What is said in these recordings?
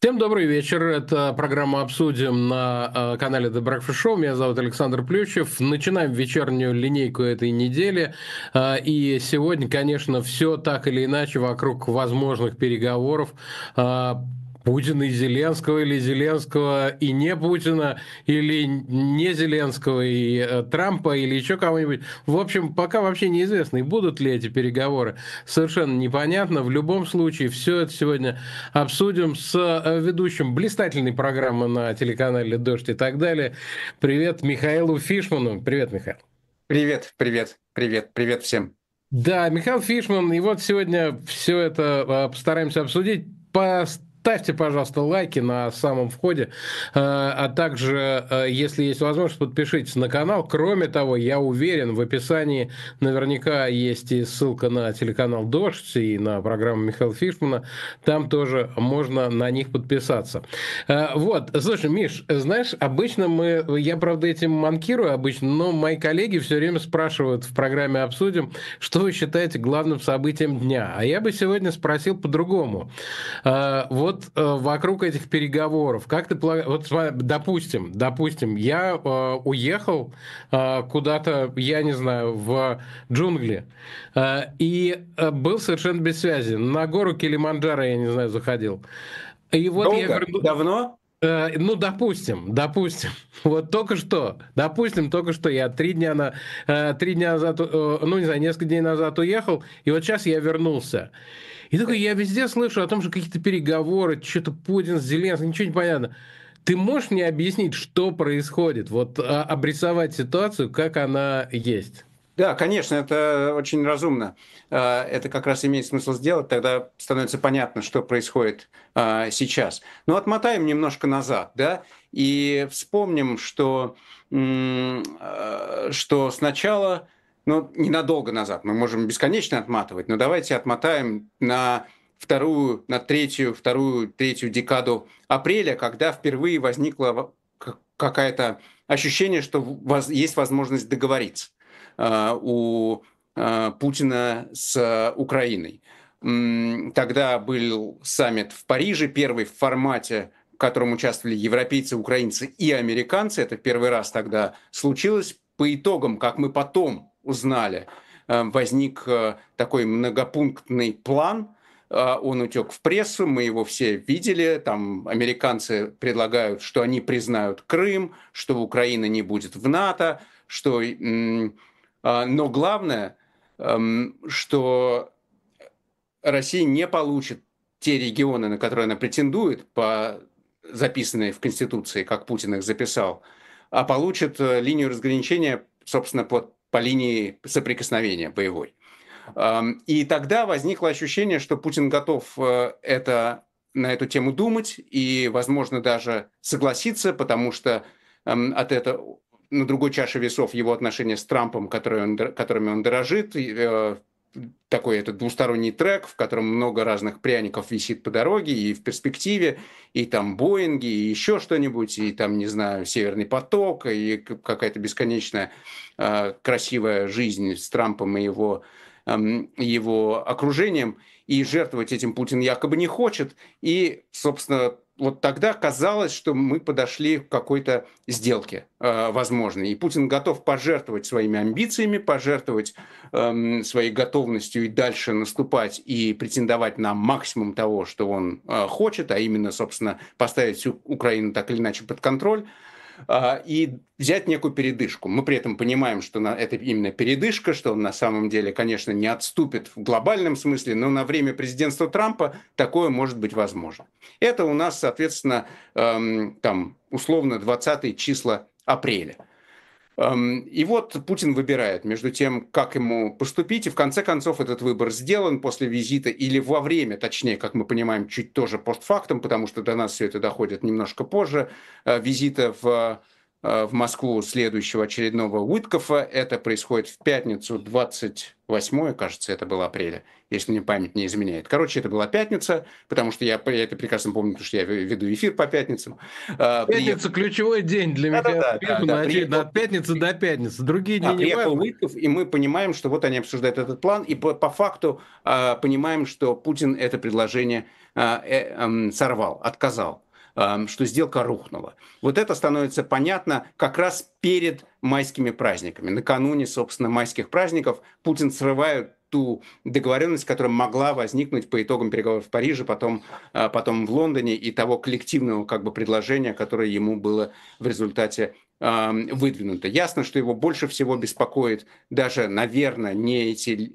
Всем добрый вечер. Это программа «Обсудим» на канале The Breakfast Show. Меня зовут Александр Плющев. Начинаем вечернюю линейку этой недели. И сегодня, конечно, все так или иначе вокруг возможных переговоров Путина и Зеленского, или Зеленского и не Путина, или не Зеленского и Трампа, или еще кого-нибудь. В общем, пока вообще неизвестно, и будут ли эти переговоры. Совершенно непонятно. В любом случае, все это сегодня обсудим с ведущим блистательной программы на телеканале «Дождь» и так далее. Привет Михаилу Фишману. Привет, Михаил. Привет, привет, привет, привет всем. Да, Михаил Фишман, и вот сегодня все это постараемся обсудить. Поставьте, пожалуйста, лайки на самом входе, а также, если есть возможность, подпишитесь на канал. Кроме того, я уверен, в описании наверняка есть и ссылка на телеканал «Дождь» и на программу Михаила Фишмана. Там тоже можно на них подписаться. Вот, слушай, Миш, знаешь, обычно я, правда, этим манкирую обычно, но мои коллеги все время спрашивают в программе «Обсудим», что вы считаете главным событием дня. А я бы сегодня спросил по-другому. Вот вокруг этих переговоров, как ты полагаешь, вот допустим, я уехал куда-то, я не знаю, в джунгли, и был совершенно без связи. На гору Килиманджаро, я не знаю, заходил. И вот я Долго? верну... Давно? Ну, допустим, вот только что я 3 дня, 3 дня назад, ну, не знаю, несколько дней назад уехал, и вот сейчас я вернулся. И такой, я везде слышу о том, что какие-то переговоры, что-то Путин с Зеленским, ничего не понятно. Ты можешь мне объяснить, что происходит? Вот обрисовать ситуацию, как она есть. Да, конечно, это очень разумно. Это как раз имеет смысл сделать, тогда становится понятно, что происходит сейчас. Но отмотаем немножко назад, да, и вспомним, что сначала, ну, ненадолго назад, мы можем бесконечно отматывать, но давайте отмотаем на вторую, третью декаду апреля, когда впервые возникло какое-то ощущение, что есть возможность договориться у Путина с Украиной. Тогда был саммит в Париже, первый в формате, в котором участвовали европейцы, украинцы и американцы. Это первый раз тогда случилось. По итогам, как мы потом узнали, возник такой многопунктный план. Он утек в прессу, мы его все видели. Там американцы предлагают, что они признают Крым, что Украина не будет в НАТО, что но главное, что Россия не получит те регионы, на которые она претендует, по записанные в Конституции, как Путин их записал, а получит линию разграничения, собственно, по линии соприкосновения боевой. И тогда возникло ощущение, что Путин готов на эту тему думать и, возможно, даже согласиться, потому что от этого на другой чаше весов его отношения с Трампом, которыми он дорожит, такой этот двусторонний трек, в котором много разных пряников висит по дороге и в перспективе, и там Боинги, и еще что-нибудь, и там, не знаю, Северный поток, и какая-то бесконечная красивая жизнь с Трампом и его окружением, и жертвовать этим Путин якобы не хочет. И, собственно, вот тогда казалось, что мы подошли к какой-то сделке возможной. И Путин готов пожертвовать своими амбициями, пожертвовать своей готовностью и дальше наступать и претендовать на максимум того, что он хочет, а именно, собственно, поставить всю Украину так или иначе под контроль, и взять некую передышку. Мы при этом понимаем, что это именно передышка, что он на самом деле, конечно, не отступит в глобальном смысле, но на время президентства Трампа такое может быть возможно. Это у нас, соответственно, там, условно 20 числа апреля. И вот Путин выбирает между тем, как ему поступить, и в конце концов этот выбор сделан после визита или во время, точнее, как мы понимаем, чуть тоже постфактум, потому что до нас все это доходит немножко позже, визита в в Москву следующего очередного Уиткофа. Это происходит в пятницу 28, кажется, это было апреля, если мне память не изменяет. Короче, это была пятница, потому что я это прекрасно помню, потому что я веду эфир по пятницам. Пятница – ключевой день для механизма, очевидно, от пятницы до пятницы. Другие дни не приехал важны. Уитков, и мы понимаем, что вот они обсуждают этот план, и по факту понимаем, что Путин это предложение сорвал, отказал, что сделка рухнула. Вот это становится понятно как раз перед майскими праздниками. Накануне, собственно, майских праздников Путин срывает ту договоренность, которая могла возникнуть по итогам переговоров в Париже, потом в Лондоне, и того коллективного предложения, которое ему было в результате выдвинуто. Ясно, что его больше всего беспокоит даже, наверное, не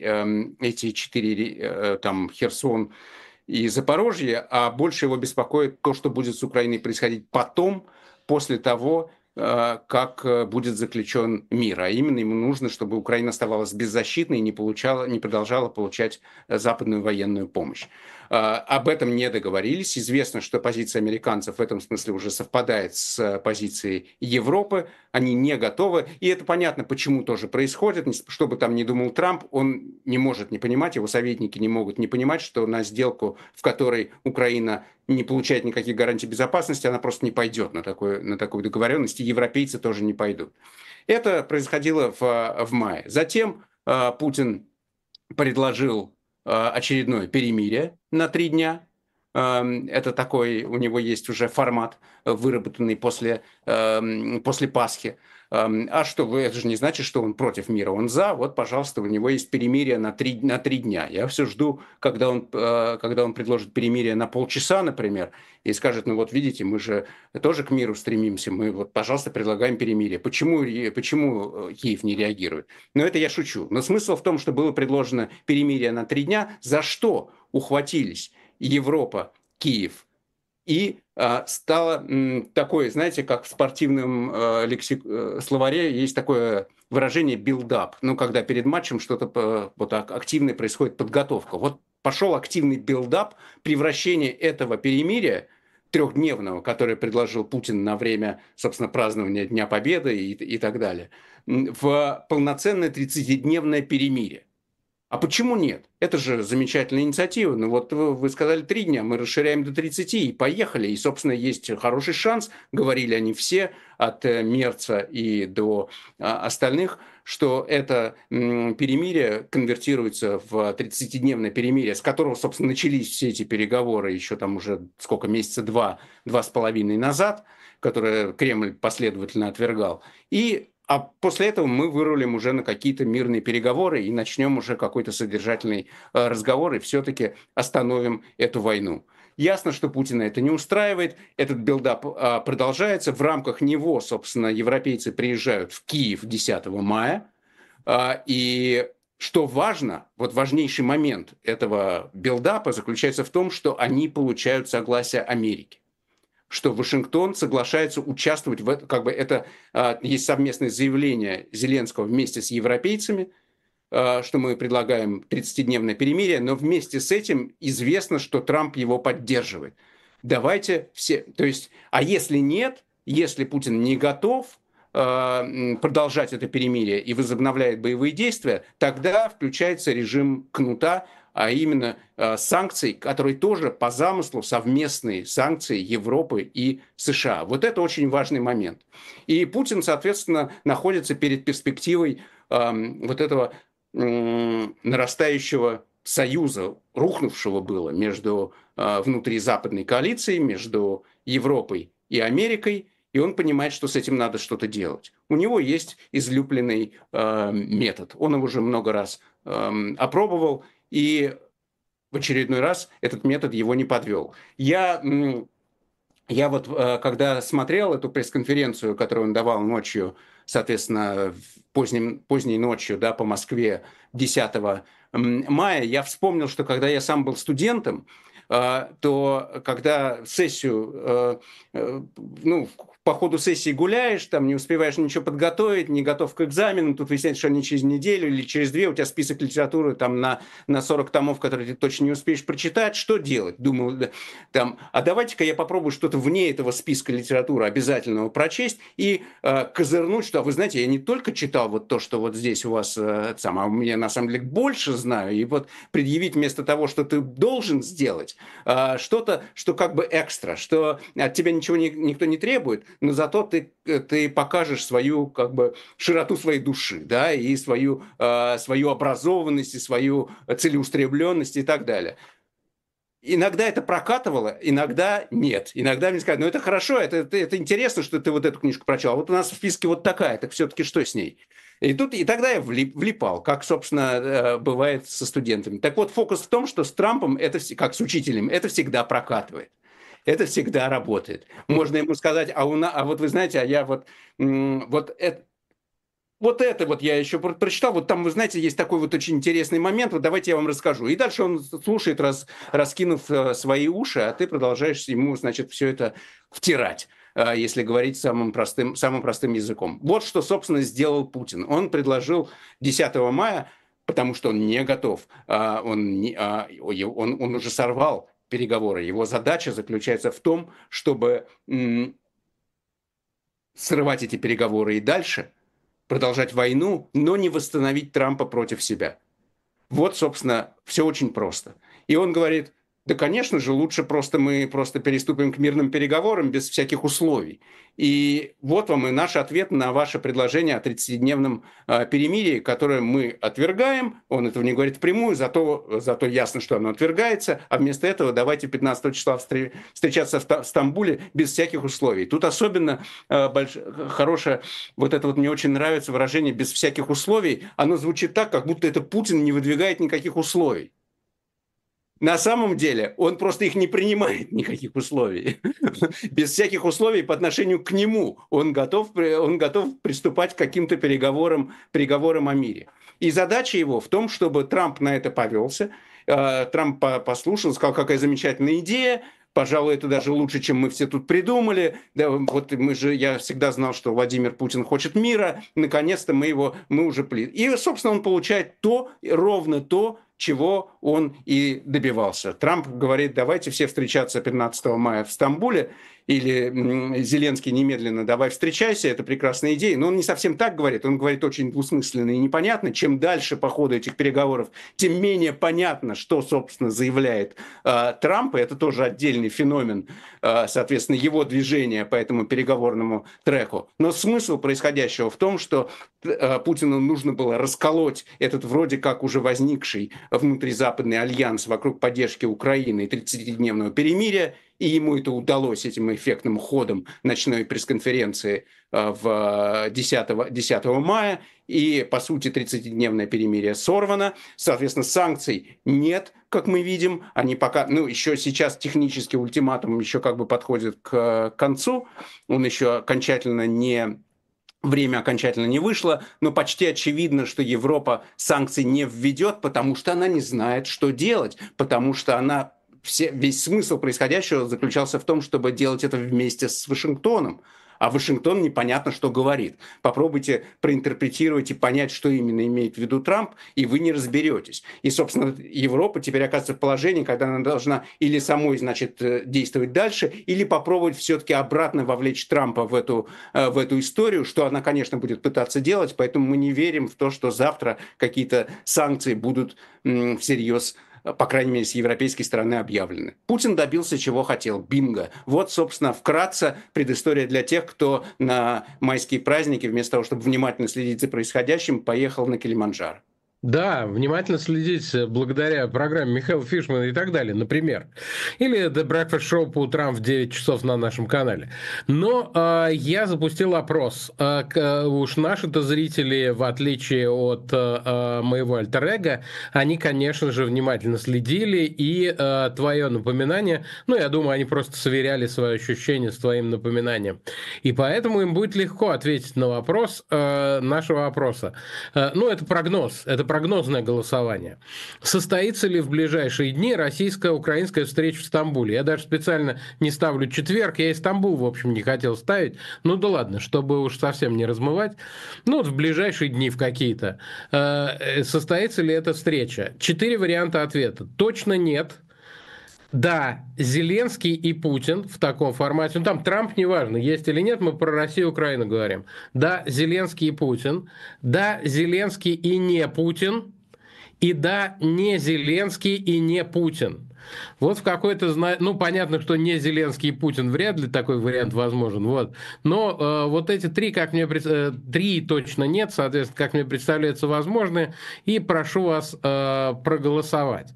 эти 4, Херсон и Запорожье, а больше его беспокоит то, что будет с Украиной происходить потом, после того, как будет заключен мир. А именно ему нужно, чтобы Украина оставалась беззащитной и не продолжала получать западную военную помощь. Об этом не договорились. Известно, что позиция американцев в этом смысле уже совпадает с позицией Европы. Они не готовы. И это понятно, почему тоже происходит. Что бы там ни думал Трамп, он не может не понимать, его советники не могут не понимать, что на сделку, в которой Украина не получает никаких гарантий безопасности, она просто не пойдет на такую договоренность, и европейцы тоже не пойдут. Это происходило в мае. Затем Путин предложил очередное перемирие на 3 дня. Это такой, у него есть уже формат, выработанный после Пасхи. А что, это же не значит, что он против мира, он за. Вот, пожалуйста, у него есть перемирие на 3 дня. Я все жду, когда он предложит перемирие на полчаса, например, и скажет, ну вот видите, мы же тоже к миру стремимся, мы вот, пожалуйста, предлагаем перемирие. Почему Киев не реагирует? Но это я шучу. Но смысл в том, что было предложено перемирие на 3 дня, за что ухватились Европа, Киев, и стало такое, знаете, как в спортивном словаре есть такое выражение build-up, ну, когда перед матчем что-то вот активное происходит, подготовка. Вот пошел активный build-up, превращение этого перемирия трехдневного, которое предложил Путин на время, собственно, празднования Дня Победы и так далее, в полноценное 30-дневное перемирие. А почему нет? Это же замечательная инициатива. Ну вот вы сказали 3 дня, мы расширяем до 30 и поехали. И, собственно, есть хороший шанс, говорили они все, от Мерца и до остальных, что это перемирие конвертируется в 30-дневное перемирие, с которого, собственно, начались все эти переговоры еще там уже месяца 2,5 назад, которые Кремль последовательно отвергал. А после этого мы вырулим уже на какие-то мирные переговоры и начнем уже какой-то содержательный разговор и все-таки остановим эту войну. Ясно, что Путина это не устраивает, этот билдап продолжается. В рамках него, собственно, европейцы приезжают в Киев 10 мая. И что важно, вот важнейший момент этого билдапа заключается в том, что они получают согласие Америки, что Вашингтон соглашается участвовать в этом, это есть совместное заявление Зеленского вместе с европейцами, что мы предлагаем 30-дневное перемирие, но вместе с этим известно, что Трамп его поддерживает. Давайте все, то есть, а если нет, если Путин не готов продолжать это перемирие и возобновляет боевые действия, тогда включается режим кнута, а именно санкций, которые тоже по замыслу совместные санкции Европы и США. Вот это очень важный момент. И Путин, соответственно, находится перед перспективой вот этого нарастающего союза, рухнувшего было внутри западной коалиции, между Европой и Америкой, и он понимает, что с этим надо что-то делать. У него есть излюбленный метод. Он его уже много раз опробовал, и в очередной раз этот метод его не подвел. Я вот, когда смотрел эту пресс-конференцию, которую он давал ночью, соответственно, поздней ночью, да, по Москве 10 мая, я вспомнил, что когда я сам был студентом, то когда сессию, по ходу сессии гуляешь, там не успеваешь ничего подготовить, не готов к экзаменам, тут выясняется, что они через неделю или через две, у тебя список литературы там на 40 томов, которые ты точно не успеешь прочитать, что делать? Думаю, там, а давайте-ка я попробую что-то вне этого списка литературы обязательного прочесть и козырнуть, что, вы знаете, я не только читал вот то, что вот здесь у вас, а у меня на самом деле больше знаю, и вот предъявить вместо того, что ты должен сделать, что-то, что как бы экстра, что от тебя ничего никто не требует, но зато ты покажешь свою как бы широту своей души, да, и свою образованность, и свою целеустремленность и так далее. Иногда это прокатывало, иногда нет. Иногда мне сказали, ну это хорошо, это интересно, что ты вот эту книжку прочел, а вот у нас в списке вот такая, так все-таки что с ней? И тогда я влипал, как, собственно, бывает со студентами. Так вот, фокус в том, что с Трампом, как с учителем, это всегда прокатывает. Это всегда работает. Можно ему сказать, а вот вы знаете, вот это вот я еще прочитал, вот там, вы знаете, есть такой вот очень интересный момент, вот давайте я вам расскажу. И дальше он слушает, раскинув свои уши, а ты продолжаешь ему, значит, все это втирать, если говорить самым простым языком. Вот что, собственно, сделал Путин. Он предложил 10 мая, потому что он не готов, он уже сорвал переговоры. Его задача заключается в том, чтобы срывать эти переговоры и дальше, продолжать войну, но не восстановить Трампа против себя. Вот, собственно, все очень просто. И он говорит, да, конечно же, лучше мы переступим к мирным переговорам без всяких условий. И вот вам и наш ответ на ваше предложение о 30-дневном перемирии, которое мы отвергаем. Он этого не говорит впрямую, зато ясно, что оно отвергается. А вместо этого давайте 15 числа встречаться в Стамбуле без всяких условий. Тут особенно хорошее, вот это вот мне очень нравится выражение «без всяких условий». Оно звучит так, как будто это Путин не выдвигает никаких условий. На самом деле он просто их не принимает, никаких условий. Без всяких условий по отношению к нему он готов приступать к каким-то переговорам о мире. И задача его в том, чтобы Трамп на это повелся. Трамп послушал, сказал, какая замечательная идея. Пожалуй, это даже лучше, чем мы все тут придумали. Да, вот я всегда знал, что Владимир Путин хочет мира. Наконец-то мы уже И, собственно, он получает ровно то, чего он и добивался. Трамп говорит, давайте все встречаться 15 мая в Стамбуле, или Зеленский немедленно давай встречайся, это прекрасная идея. Но он не совсем так говорит, он говорит очень двусмысленно и непонятно. Чем дальше по ходу этих переговоров, тем менее понятно, что, собственно, заявляет Трамп, и это тоже отдельный феномен, соответственно, его движения по этому переговорному треку. Но смысл происходящего в том, что Путину нужно было расколоть этот вроде как уже возникший внутризападный альянс вокруг поддержки Украины и 30-дневного перемирия, и ему это удалось этим эффектным ходом ночной пресс-конференции 10 мая, и, по сути, 30-дневное перемирие сорвано. Соответственно, санкций нет, как мы видим. Они пока, еще сейчас технический ультиматум еще как бы подходит к концу. Он еще время окончательно не вышло, но почти очевидно, что Европа санкций не введет, потому что она не знает, что делать, потому что весь смысл происходящего заключался в том, чтобы делать это вместе с Вашингтоном. А Вашингтон непонятно, что говорит. Попробуйте проинтерпретировать и понять, что именно имеет в виду Трамп, и вы не разберетесь. И, собственно, Европа теперь оказывается в положении, когда она должна или самой, значит, действовать дальше, или попробовать все-таки обратно вовлечь Трампа в эту историю, что она, конечно, будет пытаться делать, поэтому мы не верим в то, что завтра какие-то санкции будут всерьез, по крайней мере, с европейской стороны объявлены. Путин добился, чего хотел. Бинго. Вот, собственно, вкратце предыстория для тех, кто на майские праздники, вместо того, чтобы внимательно следить за происходящим, поехал на Килиманджаро. Да, внимательно следить благодаря программе Михаила Фишмана и так далее, например. Или The Breakfast Show по утрам в 9 часов на нашем канале. Но я запустил опрос. Уж наши-то зрители, в отличие от моего альтер-эго, они, конечно же, внимательно следили. И твое напоминание, я думаю, они просто сверяли свое ощущение с твоим напоминанием. И поэтому им будет легко ответить на вопрос нашего опроса. Это прогноз. Это прогнозное голосование. Состоится ли в ближайшие дни российско-украинская встреча в Стамбуле? Я даже специально не ставлю четверг, я и Стамбул, в общем, не хотел ставить. Ну да ладно, чтобы уж совсем не размывать. Ну вот в ближайшие дни в какие-то. Состоится ли эта встреча? 4 варианта ответа. Точно нет. Да, Зеленский и Путин в таком формате, ну там Трамп, неважно, есть или нет, мы про Россию и Украину говорим. Да, Зеленский и Путин. Да, Зеленский и не Путин. И да, не Зеленский и не Путин. Вот в какой-то, ну, понятно, что не Зеленский и Путин, вряд ли такой вариант возможен, вот. Но вот эти три, три точно нет, соответственно, как мне представляется, возможны, и прошу вас проголосовать.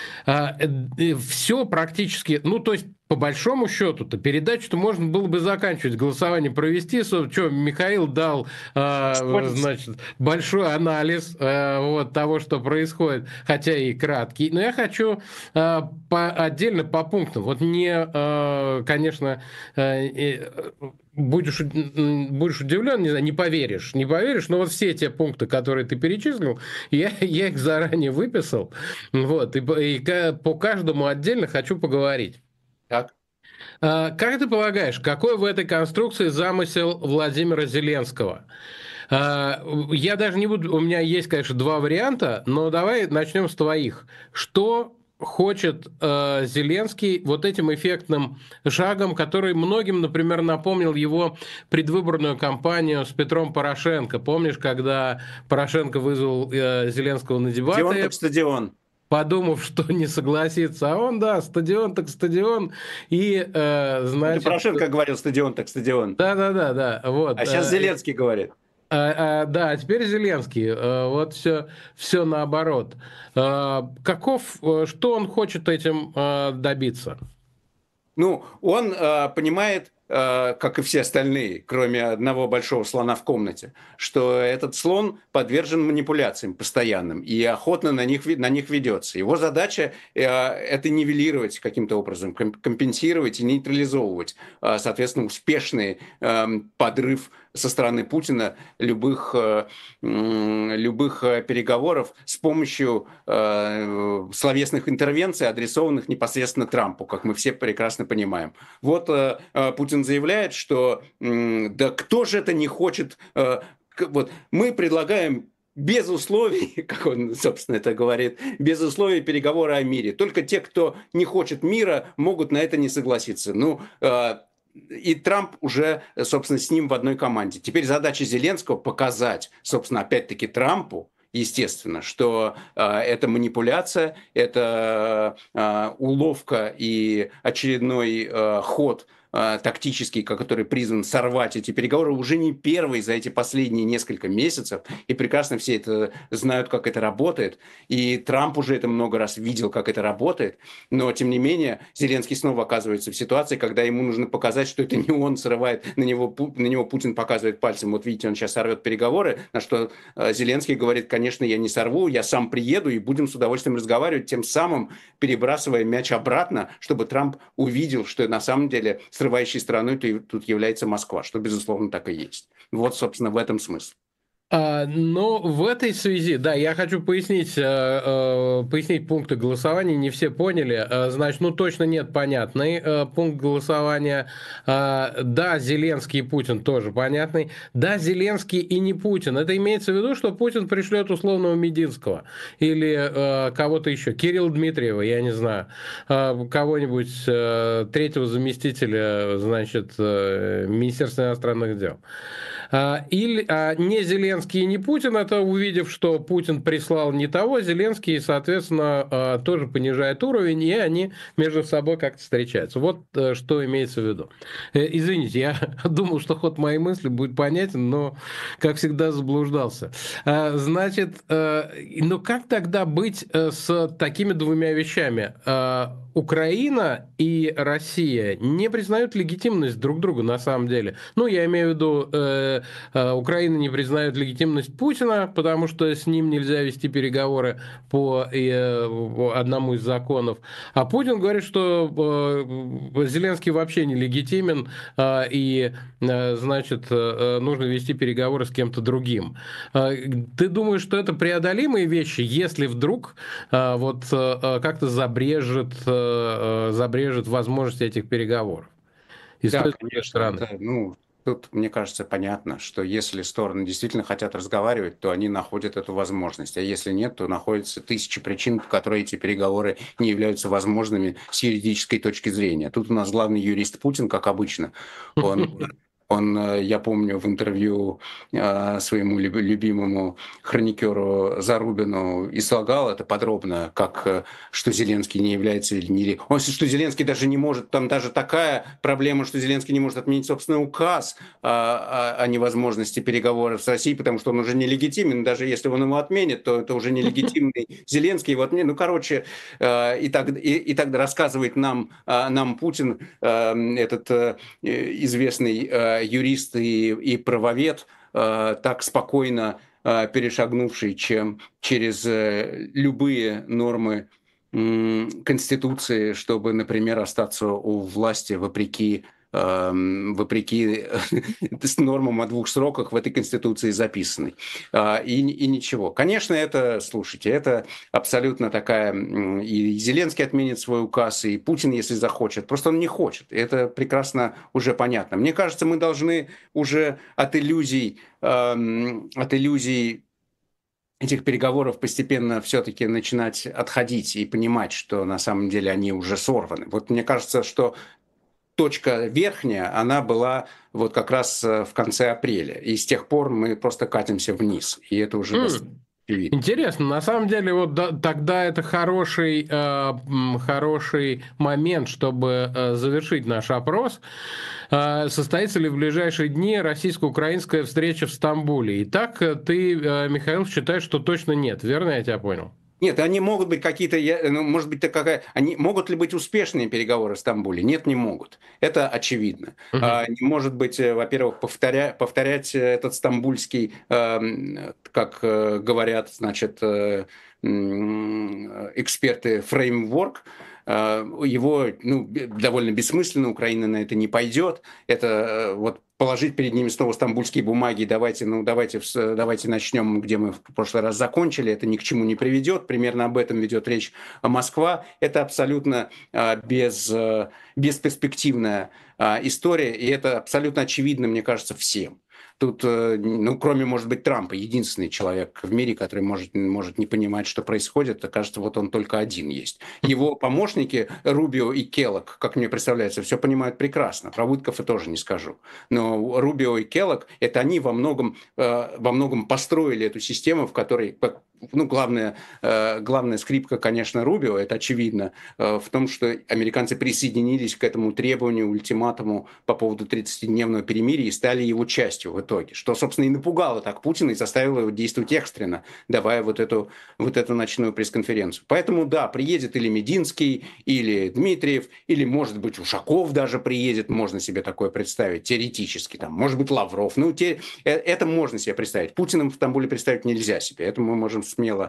Все практически, ну, то есть, по большому счету-то, передачу-то можно было бы заканчивать, голосование провести. Что Михаил дал, значит, большой анализ вот, того, что происходит, хотя и краткий. Но я хочу отдельно по пунктам. Вот не, конечно, будешь удивлен, не знаю, не поверишь, но вот все те пункты, которые ты перечислил, я их заранее выписал, вот, и по каждому отдельно хочу поговорить. Так. Как ты полагаешь, какой в этой конструкции замысел Владимира Зеленского? Я даже не буду, у меня есть, конечно, два варианта, но давай начнем с твоих. Что хочет Зеленский вот этим эффектным шагом, который многим, например, напомнил его предвыборную кампанию с Петром Порошенко. Помнишь, когда Порошенко вызвал Зеленского на дебаты? Стадион так стадион. Подумав, что не согласится, а он, да, стадион так стадион, и, значит... Это Порошенко говорил стадион так стадион. Да, вот. А сейчас Зеленский говорит. Да, а теперь Зеленский. Вот все наоборот. Что он хочет этим добиться? Ну, он понимает, как и все остальные, кроме одного большого слона в комнате, что этот слон подвержен манипуляциям постоянным и охотно на них ведется. Его задача это нивелировать каким-то образом, компенсировать и нейтрализовывать, соответственно, успешный подрыв со стороны Путина любых переговоров с помощью словесных интервенций, адресованных непосредственно Трампу, как мы все прекрасно понимаем. Вот Путин заявляет, что да кто же это не хочет... Вот, мы предлагаем без условий, как он, собственно, это говорит, без условий переговоры о мире. Только те, кто не хочет мира, могут на это не согласиться. Ну, и Трамп уже, собственно, с ним в одной команде. Теперь задача Зеленского показать, собственно, опять-таки Трампу, естественно, что это манипуляция, это уловка и очередной ход тактический, который призван сорвать эти переговоры, уже не первый за эти последние несколько месяцев, и прекрасно все это знают, как это работает, и Трамп уже это много раз видел, как это работает, но, тем не менее, Зеленский снова оказывается в ситуации, когда ему нужно показать, что это не он срывает, на него Путин показывает пальцем, вот видите, он сейчас сорвет переговоры, на что Зеленский говорит, конечно, я не сорву, я сам приеду, и будем с удовольствием разговаривать, тем самым перебрасывая мяч обратно, чтобы Трамп увидел, что на самом деле срывающей страной тут является Москва, что, безусловно, так и есть. Вот, собственно, в этом смысл. Но в этой связи, да, я хочу пояснить пункты голосования, не все поняли. Значит, ну точно нет понятный пункт голосования. Да, Зеленский и Путин тоже понятный. Да, Зеленский и не Путин. Это имеется в виду, что Путин пришлет условного Мединского или кого-то еще, Кирилла Дмитриева, я не знаю, кого-нибудь третьего заместителя, значит, Министерства иностранных дел. Или не Зеленский и не Путин, это увидев, что Путин прислал не того, Зеленский, соответственно, тоже понижает уровень, и они между собой как-то встречаются. Вот что имеется в виду. Извините, я думал, что ход моей мысли будет понятен, но, как всегда, заблуждался. Значит, ну как тогда быть с такими двумя вещами? Украина и Россия не признают легитимность друг друга на самом деле. Ну, я имею в виду, Украина не признает легитимность легитимность Путина, потому что с ним нельзя вести переговоры по одному из законов. А Путин говорит, что Зеленский вообще нелегитимен, и, значит, нужно вести переговоры с кем-то другим. Ты думаешь, что это преодолимые вещи, если вдруг вот как-то забрежет возможность этих переговоров? И с Да, той, и с другой конечно, стороны. это, тут, мне кажется, понятно, что если стороны действительно хотят разговаривать, то они находят эту возможность, а если нет, то находятся тысячи причин, по которым эти переговоры не являются возможными с юридической точки зрения. Тут у нас главный юрист Путин, как обычно, я помню, в интервью своему любимому хроникеру Зарубину излагал это подробно, что Зеленский не является или не... Что Зеленский даже не может, там даже такая проблема, что Зеленский не может отменить собственный указ о невозможности переговоров с Россией, потому что он уже нелегитимен, даже если он его отменит, то это уже нелегитимный Зеленский его отменит. И тогда рассказывает нам Путин, этот известный юрист и правовед, так спокойно перешагнувший через любые нормы Конституции, чтобы, например, остаться у власти вопреки с нормам о 2 сроках в этой Конституции записанной. И ничего. Конечно, слушайте, это абсолютно такая... И Зеленский отменит свой указ, и Путин, если захочет. Просто он не хочет. Это прекрасно уже понятно. Мне кажется, мы должны уже от иллюзий этих переговоров постепенно все-таки начинать отходить и понимать, что на самом деле они уже сорваны. Вот мне кажется, что точка верхняя, она была вот как раз в конце апреля. И с тех пор мы просто катимся вниз. И это уже достаточно очевидно. Интересно, на самом деле, вот тогда это хороший момент, чтобы завершить наш опрос. Состоится ли в ближайшие дни российско-украинская встреча в Стамбуле? Итак, ты, Михаил, считаешь, что точно нет, верно я тебя понял? Нет, они могут быть какие-то, может быть, они могут ли быть успешные переговоры в Стамбуле? Нет, не могут. Это очевидно. Не может быть, во-первых, повторять этот стамбульский, как говорят, значит, эксперты, фреймворк. Его довольно бессмысленно, Украина на это не пойдет. Это вот положить перед ними снова стамбульские бумаги, давайте начнем, где мы в прошлый раз закончили, это ни к чему не приведет. Примерно об этом ведет речь Москва. Это абсолютно бесперспективная история, и это абсолютно очевидно, мне кажется, всем. Тут, кроме, может быть, Трампа, единственный человек в мире, который может не понимать, что происходит, кажется, вот он только один есть. Его помощники Рубио и Келлог, как мне представляется, все понимают прекрасно. Про Уиткофа тоже не скажу. Но Рубио и Келлог, это они во многом построили эту систему, в которой... главная скрипка, конечно, Рубио, это очевидно, в том, что американцы присоединились к этому требованию, ультиматуму по поводу 30-дневного перемирия и стали его частью в итоге, что, собственно, и напугало так Путина и заставило его действовать экстренно, давая вот эту ночную пресс-конференцию. Поэтому, да, приедет или Мединский, или Дмитриев, или, может быть, Ушаков даже приедет, можно себе такое представить, теоретически, там, может быть, Лавров. Это можно себе представить. Путина в Стамбуле представить нельзя себе, это мы можем смело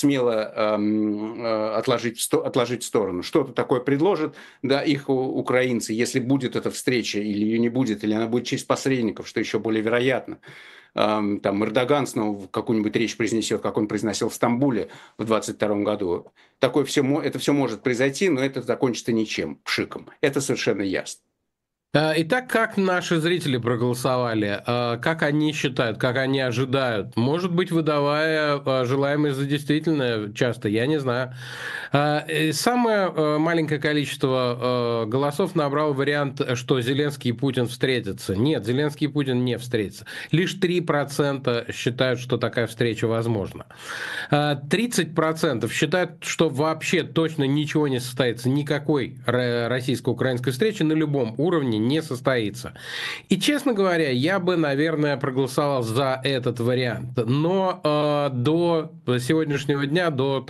отложить в сторону. Что-то такое предложат, да, их украинцы, если будет эта встреча, или ее не будет, или она будет через посредников, что еще более вероятно. Там Эрдоган снова какую-нибудь речь произнесет, как он произносил в Стамбуле в 22 году. Это все может произойти, но это закончится ничем, пшиком. Это совершенно ясно. Итак, как наши зрители проголосовали? Как они считают, как они ожидают? Может быть, выдавая желаемое за действительное часто, я не знаю. Самое маленькое количество голосов набрал вариант, что Зеленский и Путин встретятся. Нет, Зеленский и Путин не встретятся. Лишь 3% считают, что такая встреча возможна. 30% считают, что вообще точно ничего не состоится, никакой российско-украинской встречи на любом уровне не состоится. И, честно говоря, я бы, наверное, проголосовал за этот вариант. Но до сегодняшнего дня, до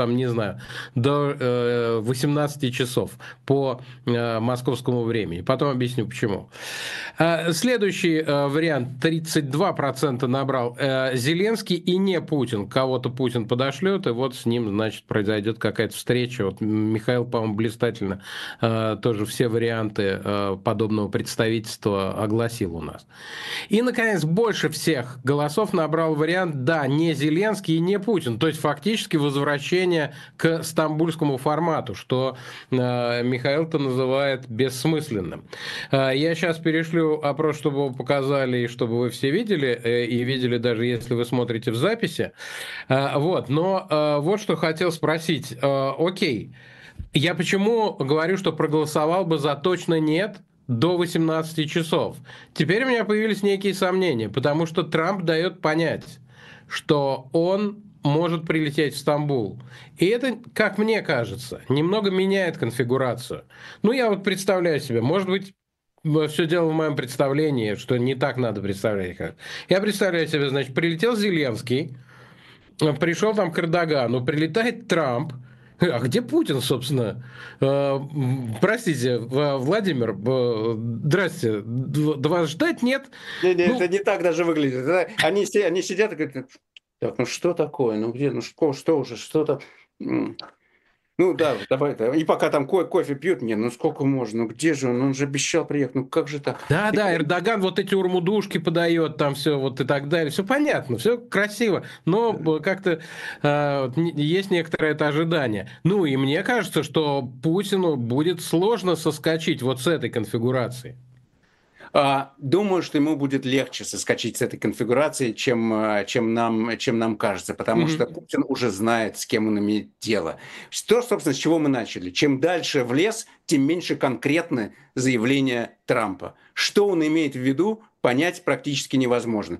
18 часов по московскому времени. Потом объясню, почему. Следующий вариант. 32% набрал Зеленский и не Путин. Кого-то Путин подошлет, и вот с ним, значит, произойдет какая-то встреча. Вот Михаил, по-моему, блистательно тоже все варианты подобного представительства огласил у нас. И, наконец, больше всех голосов набрал вариант, да, не Зеленский и не Путин. То есть, фактически, возвращение к стамбульскому формату, что Михаил-то называет бессмысленным. Я сейчас перешлю опрос, чтобы вы показали, и чтобы вы все видели, и видели даже, если вы смотрите в записи. Вот. Но вот что хотел спросить. Окей, я почему говорю, что проголосовал бы за точно нет до 18 часов? Теперь у меня появились некие сомнения, потому что Трамп дает понять, что он может прилететь в Стамбул. И это, как мне кажется, немного меняет конфигурацию. Ну, я вот представляю себе, может быть, все дело в моем представлении, что не так надо представлять. Я представляю себе, значит, прилетел Зеленский, пришел там к Эрдогану, прилетает Трамп. А где Путин, собственно? Простите, Владимир, здрасте, вас ждать нет? Это не так даже выглядит. Они сидят и говорят, так, ну что такое, ну где, ну что уже, что-то... Ну да, давай. И пока там кофе пьют, ну сколько можно, ну где же он же обещал приехать, ну как же так? Да, Эрдоган вот эти урмудушки подает, там все вот и так далее, все понятно, все красиво, но как-то есть некоторое это ожидание. Ну и мне кажется, что Путину будет сложно соскочить вот с этой конфигурации. Думаю, что ему будет легче соскочить с этой конфигурации, чем нам кажется, потому что Путин уже знает, с кем он имеет дело. То, собственно, с чего мы начали. Чем дальше в лес, тем меньше конкретны заявления Трампа. Что он имеет в виду, понять практически невозможно.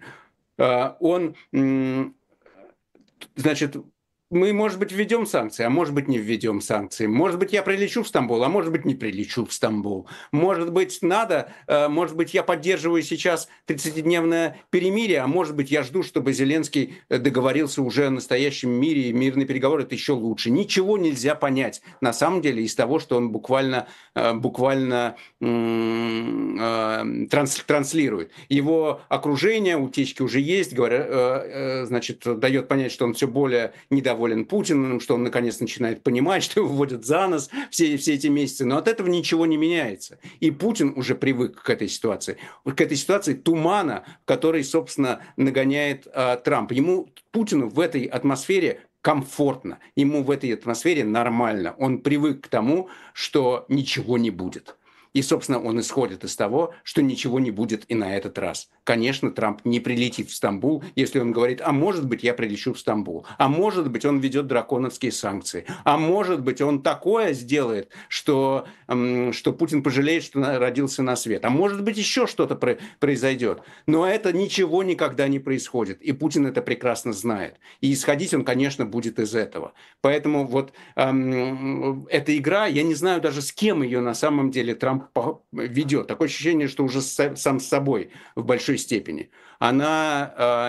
Значит, мы, может быть, введем санкции, а может быть, не введем санкции. Может быть, я прилечу в Стамбул, а может быть, не прилечу в Стамбул. Может быть, может быть, я поддерживаю сейчас 30-дневное перемирие, а может быть, я жду, чтобы Зеленский договорился уже о настоящем мире, и мирные переговоры – это еще лучше. Ничего нельзя понять, на самом деле, из того, что он буквально транслирует. Его окружение, утечки уже есть, значит, дает понять, что он все более недоволен Путиным, что он наконец начинает понимать, что его вводят за нос все эти месяцы. Но от этого ничего не меняется. И Путин уже привык к этой ситуации тумана, который, собственно, нагоняет Трамп. Путину в этой атмосфере комфортно, ему в этой атмосфере нормально. Он привык к тому, что ничего не будет. И, собственно, он исходит из того, что ничего не будет и на этот раз. Конечно, Трамп не прилетит в Стамбул, если он говорит, а может быть, я прилечу в Стамбул. А может быть, он ведет драконовские санкции. А может быть, он такое сделает, что Путин пожалеет, что родился на свет. А может быть, еще что-то произойдет. Но это ничего никогда не происходит. И Путин это прекрасно знает. И исходить он, конечно, будет из этого. Поэтому вот эта игра, я не знаю даже, с кем ее на самом деле Трамп ведет. Такое ощущение, что уже сам с собой в большой степени. Она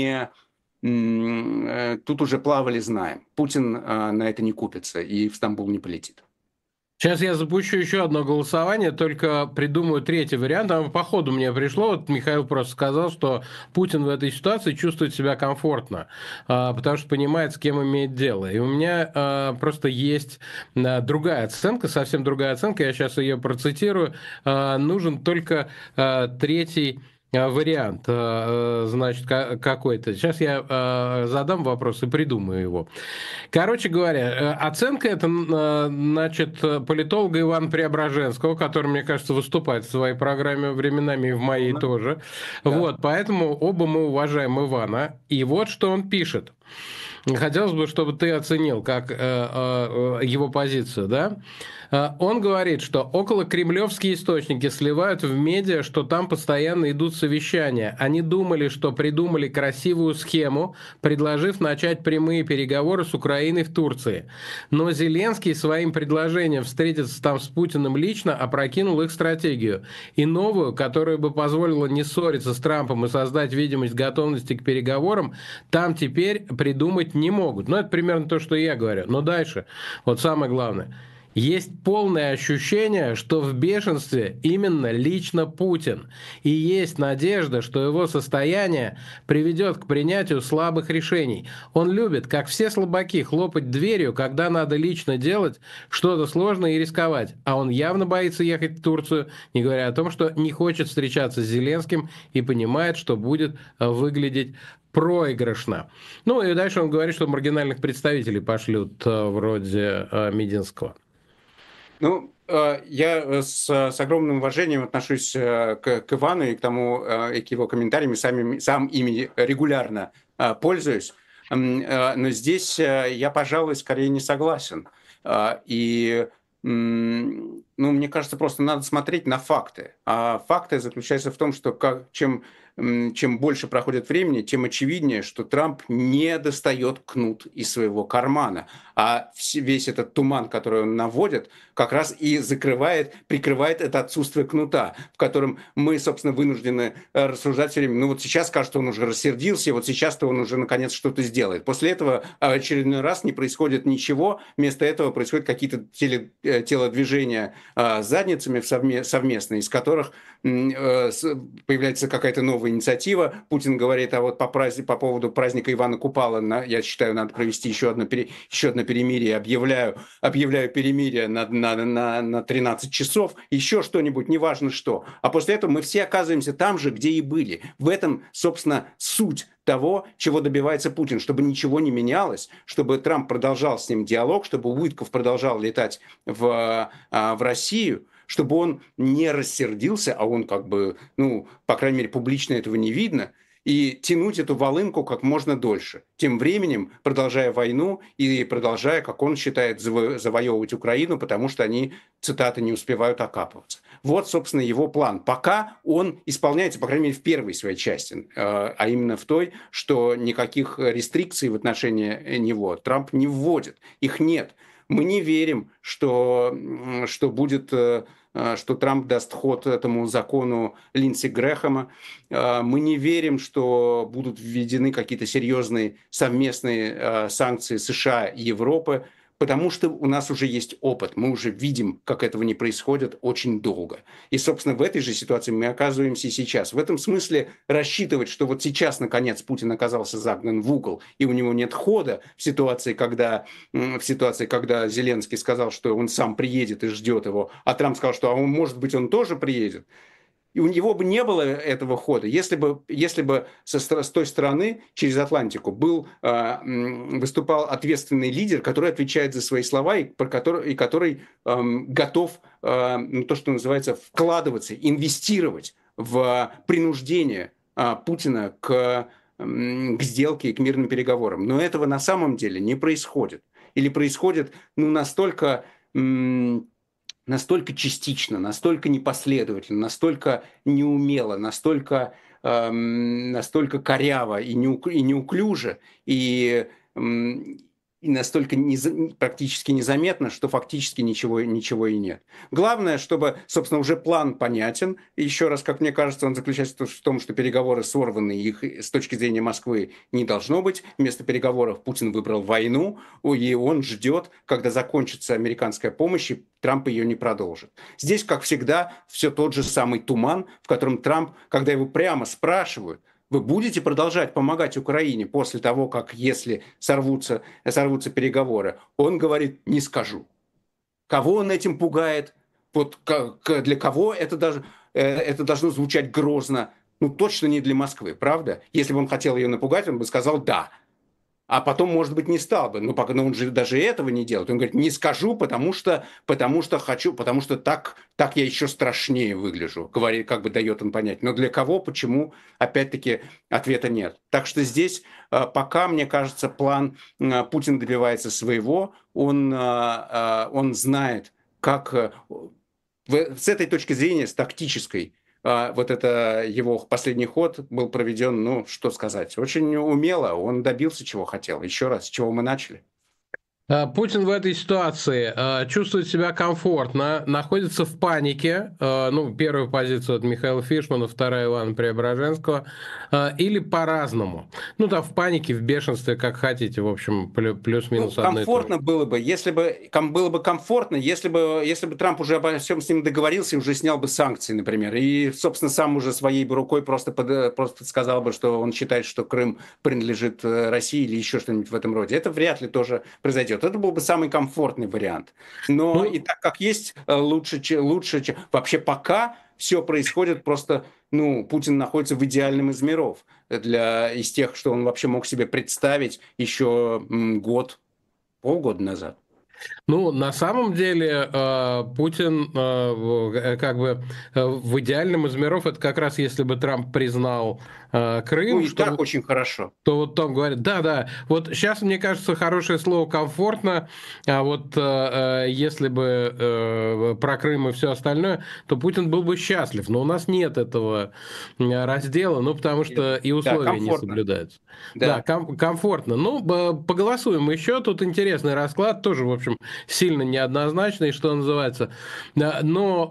тут уже плавали, знаем. Путин на это не купится и в Стамбул не полетит. Сейчас я запущу еще одно голосование, только придумаю третий вариант. По ходу мне пришло, вот Михаил просто сказал, что Путин в этой ситуации чувствует себя комфортно, потому что понимает, с кем имеет дело. И у меня просто есть другая оценка, совсем другая оценка, я сейчас ее процитирую. Нужен только третий вариант, значит, какой-то. Сейчас я задам вопрос и придумаю его. Короче говоря, оценка это, значит, политолога Ивана Преображенского, который, мне кажется, выступает в своей программе временами и в моей тоже. Да. Вот, поэтому оба мы уважаем Ивана. И вот что он пишет. Хотелось бы, чтобы ты оценил как его позицию, да? Он говорит, что около кремлевские источники сливают в медиа, что там постоянно идут совещания. Они думали, что придумали красивую схему, предложив начать прямые переговоры с Украиной в Турции. Но Зеленский своим предложением встретиться там с Путиным лично опрокинул их стратегию. И новую, которая бы позволила не ссориться с Трампом и создать видимость готовности к переговорам, там теперь придумать не могут. Ну, это примерно то, что я говорю. Но дальше, вот самое главное. Есть полное ощущение, что в бешенстве именно лично Путин. И есть надежда, что его состояние приведет к принятию слабых решений. Он любит, как все слабаки, хлопать дверью, когда надо лично делать что-то сложное и рисковать. А он явно боится ехать в Турцию, не говоря о том, что не хочет встречаться с Зеленским и понимает, что будет выглядеть проигрышно. Ну и дальше он говорит, что маргинальных представителей пошлют вроде Мединского. Ну, я с огромным уважением отношусь к Ивану и к тому, и к его комментариям, и сам ими регулярно пользуюсь. Но здесь я, пожалуй, скорее не согласен. И, ну, мне кажется, просто надо смотреть на факты. А факты заключаются в том, что чем больше проходит времени, тем очевиднее, что Трамп не достает кнут из своего кармана. А весь этот туман, который он наводит, как раз и прикрывает это отсутствие кнута, в котором мы, собственно, вынуждены рассуждать все время. Ну вот сейчас, кажется, он уже рассердился, вот сейчас-то он уже, наконец, что-то сделает. После этого очередной раз не происходит ничего, вместо этого происходят какие-то телодвижения задницами совместные, из которых появляется какая-то новая инициатива. Путин говорит, а вот по поводу праздника Ивана Купала, я считаю, надо провести еще одно перемирие, объявляю перемирие на 13 часов, еще что-нибудь, неважно что. А после этого мы все оказываемся там же, где и были. В этом, собственно, суть того, чего добивается Путин, чтобы ничего не менялось, чтобы Трамп продолжал с ним диалог, чтобы Уитков продолжал летать в Россию, чтобы он не рассердился, а он как бы, ну, по крайней мере, публично этого не видно, и тянуть эту волынку как можно дольше. Тем временем продолжая войну и продолжая, как он считает, завоевывать Украину, потому что они, цитата, не успевают окапываться. Вот, собственно, его план. Пока он исполняется, по крайней мере, в первой своей части, а именно в той, что никаких рестрикций в отношении него Трамп не вводит. Их нет. Мы не верим, что Трамп даст ход этому закону Линдси Грэхэма. Мы не верим, что будут введены какие-то серьезные совместные санкции США и Европы, потому что у нас уже есть опыт. Мы уже видим, как этого не происходит очень долго. И, собственно, в этой же ситуации мы оказываемся и сейчас. В этом смысле рассчитывать, что вот сейчас, наконец, Путин оказался загнан в угол, и у него нет хода в ситуации, когда Зеленский сказал, что он сам приедет и ждет его, а Трамп сказал, что может быть, он тоже приедет. И у него бы не было этого хода, если бы с той стороны, через Атлантику, выступал ответственный лидер, который отвечает за свои слова и который готов, то, что называется, вкладываться, инвестировать в принуждение Путина к сделке и к мирным переговорам. Но этого на самом деле не происходит. Или происходит настолько частично, настолько непоследовательно, настолько неумело, настолько коряво и неуклюже, и настолько практически незаметно, что фактически ничего и нет. Главное, чтобы, собственно, уже план понятен. И еще раз, как мне кажется, он заключается в том, что переговоры сорваны, их с точки зрения Москвы не должно быть. Вместо переговоров Путин выбрал войну, и он ждет, когда закончится американская помощь, и Трамп ее не продолжит. Здесь, как всегда, все тот же самый туман, в котором Трамп, когда его прямо спрашивают, вы будете продолжать помогать Украине после того, если сорвутся переговоры? Он говорит, не скажу. Кого он этим пугает? Вот для кого это должно звучать грозно? Ну, точно не для Москвы, правда? Если бы он хотел ее напугать, он бы сказал «да». А потом, может быть, не стал бы. Но он же даже этого не делает. Он говорит, не скажу, потому что хочу, потому что так я еще страшнее выгляжу. Говорит, как бы дает он понять. Но для кого, почему, опять-таки, ответа нет. Так что здесь пока, мне кажется, план Путин добивается своего. Он знает, как с этой точки зрения, с тактической, вот это его последний ход был проведен, ну, что сказать, очень умело, он добился, чего хотел. Еще раз, с чего мы начали. Путин в этой ситуации чувствует себя комфортно, находится в панике. Ну, первая позиция от Михаила Фишмана, вторая Ивана Преображенского. Или по-разному. Ну, там в панике, в бешенстве, как хотите. В общем, Ну, плюс-минус одно и то же. комфортно было бы, если бы было бы комфортно, если бы Трамп уже обо всем с ним договорился и уже снял бы санкции, например, и, собственно, сам уже своей бы рукой просто сказал бы, что он считает, что Крым принадлежит России или еще что-нибудь в этом роде. Это вряд ли тоже произойдет. Это был бы самый комфортный вариант. Но и Ну, так как есть, вообще пока все происходит просто, ну, Путин находится в идеальном из миров из тех, что он вообще мог себе представить еще полгода назад. Ну, на самом деле, Путин как бы в идеальном из миров, это как раз если бы Трамп признал Ну Крым, и так что очень хорошо. то вот Том говорит, да, вот сейчас, мне кажется, хорошее слово комфортно, а вот если бы про Крым и все остальное, то Путин был бы счастлив, но у нас нет этого раздела, ну, потому что и Да, условия не комфортно. соблюдаются. Да, Да. комфортно. Ну, поголосуем еще, тут интересный расклад, тоже, в общем, сильно неоднозначный, что называется. Но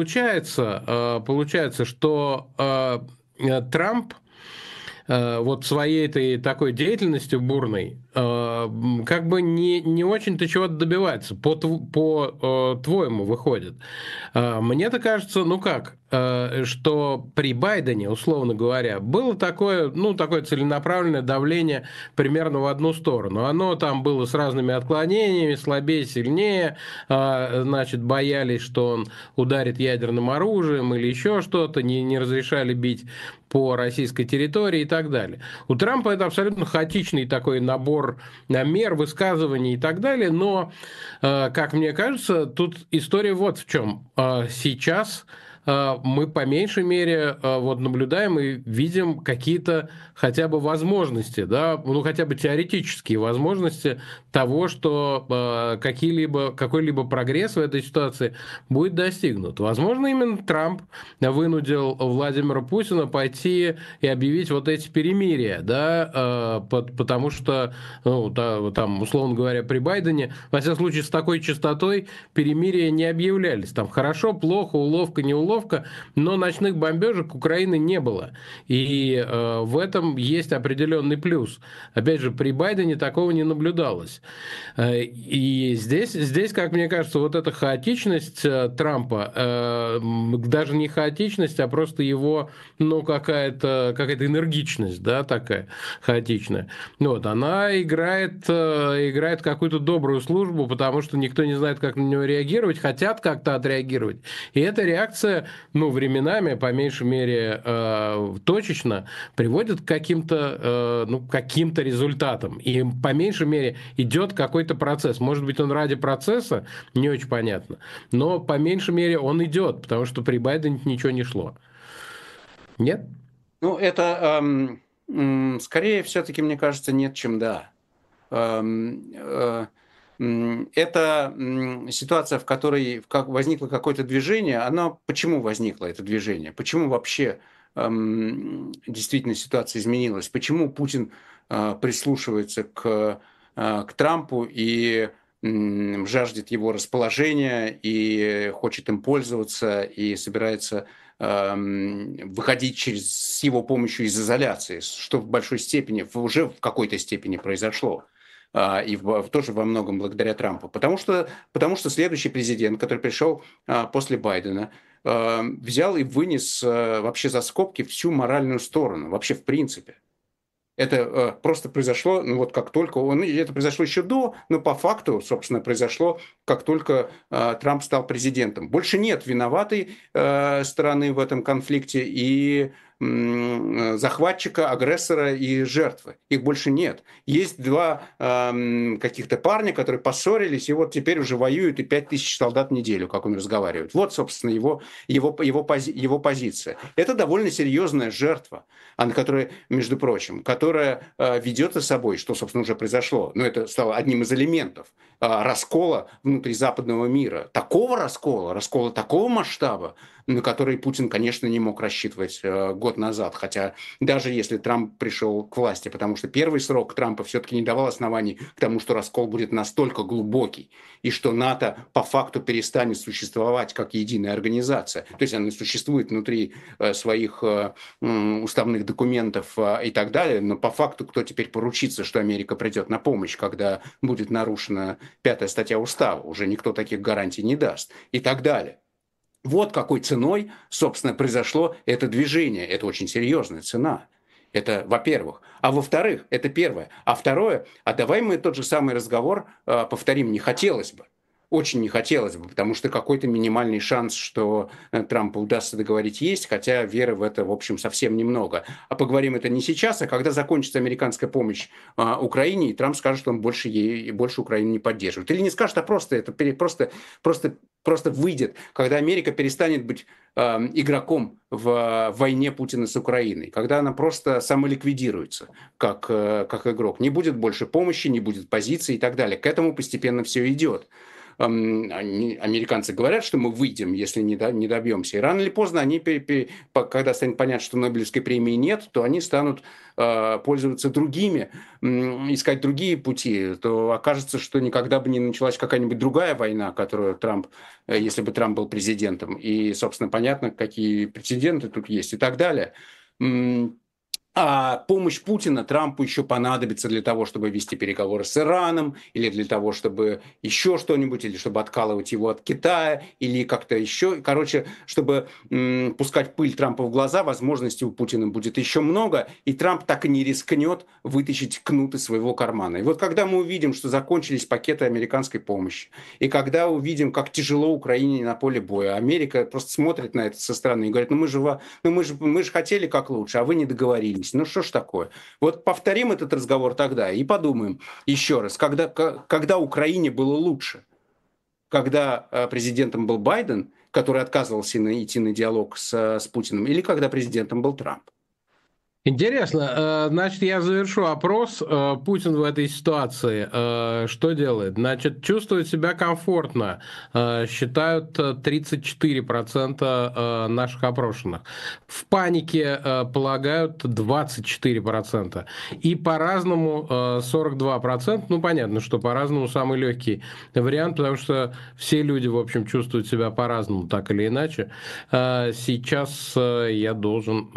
получается, что Трамп вот своей этой такой деятельностью бурной как бы не очень-то чего-то добивается, по-твоему выходит. Мне-то кажется, ну как, что при Байдене, условно говоря, было такое, ну, такое целенаправленное давление примерно в одну сторону. Оно там было с разными отклонениями, слабее, сильнее, значит, боялись, что он ударит ядерным оружием или еще что-то, не разрешали бить по российской территории и так далее. У Трампа это абсолютно хаотичный такой набор мер, высказываний и так далее, но, как мне кажется, тут история вот в чем. Сейчас мы по меньшей мере вот наблюдаем и видим какие-то хотя бы возможности, да, ну хотя бы теоретические возможности того, что какой-либо прогресс в этой ситуации будет достигнут. Возможно, именно Трамп вынудил Владимира Путина пойти и объявить вот эти перемирия, да, потому что, ну, там, условно говоря, при Байдене, во всяком случае, с такой частотой перемирия не объявлялись. Там хорошо, плохо, уловка, не уловка, но ночных бомбежек Украины не было. И в этом есть определенный плюс. Опять же, при Байдене такого не наблюдалось. И здесь, как мне кажется, вот эта хаотичность Трампа, даже не хаотичность, а просто его, ну, какая-то энергичность, да, такая хаотичная. Вот, она играет какую-то добрую службу, потому что никто не знает, как на него реагировать, хотят как-то отреагировать. И эта реакция, ну, временами, по меньшей мере, точечно, приводит к каким-то результатам. И по меньшей мере идет какой-то процесс. Может быть, он ради процесса, не очень понятно, но по меньшей мере он идет, потому что при Байдене ничего не шло. Нет? Ну, это скорее все-таки, мне кажется, нет, чем да. Это ситуация, в которой возникло какое-то движение. Оно почему возникло это движение? Почему вообще действительно ситуация изменилась? Почему Путин прислушивается к Трампу и жаждет его расположения и хочет им пользоваться и собирается выходить с его помощью из изоляции, что в большой степени, уже в какой-то степени произошло. И тоже во многом благодаря Трампу. Потому что следующий президент, который пришел после Байдена, взял и вынес вообще за скобки всю моральную сторону, вообще в принципе. Это просто произошло, ну вот как только это произошло еще но по факту, собственно, произошло, как только Трамп стал президентом. Больше нет виноватой стороны в этом конфликте, и захватчика, агрессора и жертвы. Их больше нет. Есть два каких-то парня, которые поссорились, и вот теперь уже воюют, и 5000 солдат в неделю, как он разговаривает. Вот, собственно, его позиция. Это довольно серьезная жертва, которая, между прочим, которая ведет за собой, что, собственно, уже произошло, но это стало одним из элементов раскола внутри западного мира. Такого раскола такого масштаба, на который Путин, конечно, не мог рассчитывать год назад, хотя даже если Трамп пришел к власти, потому что первый срок Трампа все-таки не давал оснований к тому, что раскол будет настолько глубокий, и что НАТО по факту перестанет существовать как единая организация. То есть она существует внутри своих уставных документов и так далее, но по факту кто теперь поручится, что Америка придет на помощь, когда будет нарушена 5-я статья Устава, уже никто таких гарантий не даст и так далее. Вот какой ценой, собственно, произошло это движение. Это очень серьезная цена. Это, во-первых. А во-вторых, это первое. А второе, а давай мы тот же самый разговор повторим, не хотелось бы. Очень не хотелось бы, потому что какой-то минимальный шанс, что Трампу удастся договорить, есть, хотя веры в это, в общем, совсем немного. А поговорим это не сейчас, а когда закончится американская помощь Украине, и Трамп скажет, что он больше Украину не поддерживает. Или не скажет, а просто это просто выйдет, когда Америка перестанет быть игроком в войне Путина с Украиной, когда она просто самоликвидируется как игрок. Не будет больше помощи, не будет позиции и так далее. К этому постепенно все идет. Американцы говорят, что мы выйдем, если не добьемся. И рано или поздно они, когда станет понятно, что Нобелевской премии нет, то они станут пользоваться другими, искать другие пути. То окажется, что никогда бы не началась какая-нибудь другая война, которую Трамп, если бы Трамп был президентом. И, собственно, понятно, какие прецеденты тут есть и так далее. А помощь Путина Трампу еще понадобится для того, чтобы вести переговоры с Ираном, или для того, чтобы еще что-нибудь, или чтобы откалывать его от Китая, или как-то еще. Короче, чтобы пускать пыль Трампу в глаза, возможностей у Путина будет еще много, и Трамп так и не рискнет вытащить кнут из своего кармана. И вот когда мы увидим, что закончились пакеты американской помощи, и когда увидим, как тяжело Украине на поле боя, Америка просто смотрит на это со стороны и говорит, мы же хотели как лучше, а вы не договорились. Ну что ж такое? Вот повторим этот разговор тогда и подумаем еще раз, когда Украине было лучше, когда президентом был Байден, который отказывался идти на диалог с Путиным, или когда президентом был Трамп. Интересно. Значит, я завершу опрос. Путин в этой ситуации что делает? Значит, чувствует себя комфортно, считают 34% наших опрошенных. В панике полагают 24%. И по-разному 42%. Ну, понятно, что по-разному самый легкий вариант, потому что все люди, в общем, чувствуют себя по-разному, так или иначе. Сейчас я должен,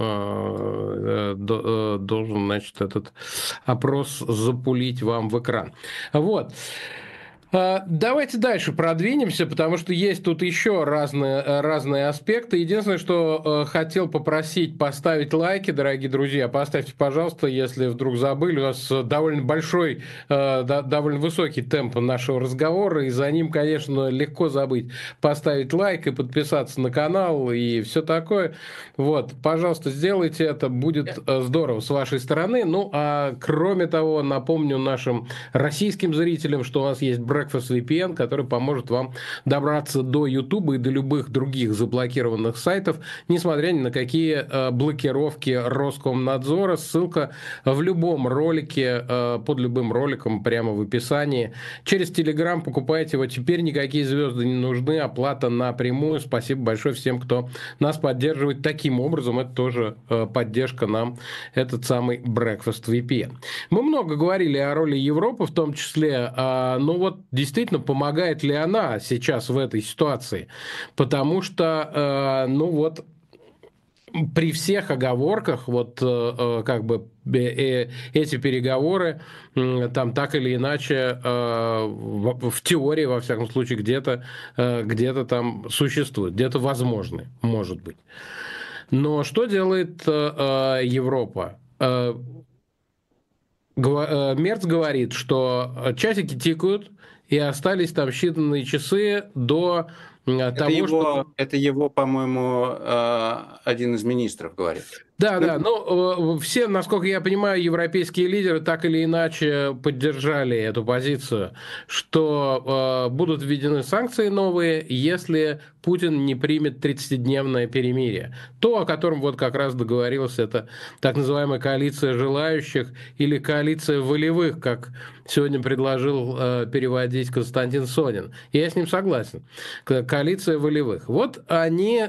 значит, этот опрос запулить вам в экран. Вот. Давайте дальше продвинемся, потому что есть тут еще разные аспекты. Единственное, что хотел попросить поставить лайки, дорогие друзья. Поставьте, пожалуйста, если вдруг забыли. У нас довольно большой, довольно высокий темп нашего разговора, и за ним, конечно, легко забыть поставить лайк и подписаться на канал и все такое. Вот, пожалуйста, сделайте это, будет здорово с вашей стороны. Ну, а кроме того, напомню нашим российским зрителям, что у нас есть Breakfast VPN, который поможет вам добраться до YouTube и до любых других заблокированных сайтов, несмотря ни на какие блокировки Роскомнадзора. Ссылка в любом ролике, под любым роликом прямо в описании. Через Telegram покупайте его. Теперь никакие звезды не нужны, оплата напрямую. Спасибо большое всем, кто нас поддерживает таким образом. Это тоже поддержка нам, этот самый Breakfast VPN. Мы много говорили о роли Европы, в том числе, но вот действительно, помогает ли она сейчас в этой ситуации? Потому что, ну вот, при всех оговорках, вот как бы эти переговоры там так или иначе в теории, во всяком случае, где-то там существуют, где-то возможны, может быть. Но что делает Европа? Мерц говорит, что часики тикают, и остались там считанные часы до того, что... Это его, по-моему, один из министров говорит. Да, Ну, да, но все, насколько я понимаю, европейские лидеры так или иначе поддержали эту позицию, что будут введены санкции новые, если Путин не примет 30-дневное перемирие. То, о котором вот как раз договорилась эта так называемая коалиция желающих или коалиция волевых, как сегодня предложил переводить Константин Сонин. Я с ним согласен. Коалиция волевых. Вот они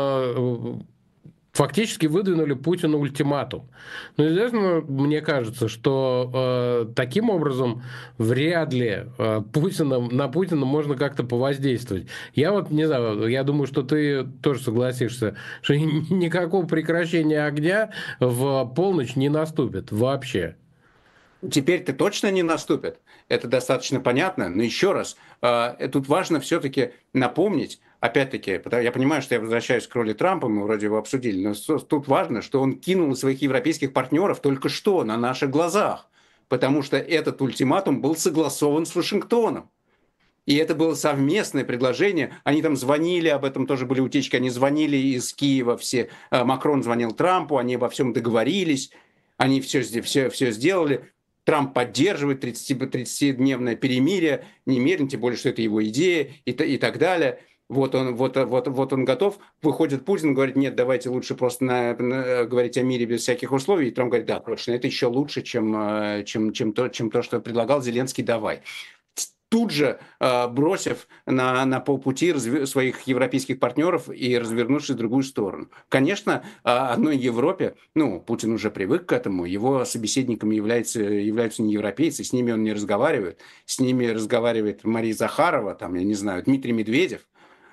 фактически выдвинули Путину ультиматум. Но известно, мне кажется, что таким образом вряд ли на Путина можно как-то повоздействовать. Я вот не знаю, я думаю, что ты тоже согласишься, что никакого прекращения огня в полночь не наступит вообще. теперь-то точно не наступит. Это достаточно понятно. Но еще раз, тут важно все-таки напомнить, опять-таки, я понимаю, что я возвращаюсь к роли Трампа, мы вроде его обсудили, но тут важно, что он кинул своих европейских партнеров только что на наших глазах, потому что этот ультиматум был согласован с Вашингтоном. И это было совместное предложение. Они там звонили, об этом тоже были утечки, они звонили из Киева все. Макрон звонил Трампу, они обо всем договорились, они все сделали. Трамп поддерживает 30-дневное перемирие, немедленно, тем более, что это его идея и так далее. Вот он готов. Выходит Путин, говорит, нет, давайте лучше просто говорить о мире без всяких условий. И Трамп говорит, да, точно, это еще лучше, чем то, что предлагал Зеленский, давай. Тут же бросив на полпути своих европейских партнеров и развернувшись в другую сторону. Конечно, одной Европе, Путин уже привык к этому, его собеседниками являются не европейцы, с ними он не разговаривает, с ними разговаривает Мария Захарова, там, я не знаю, Дмитрий Медведев,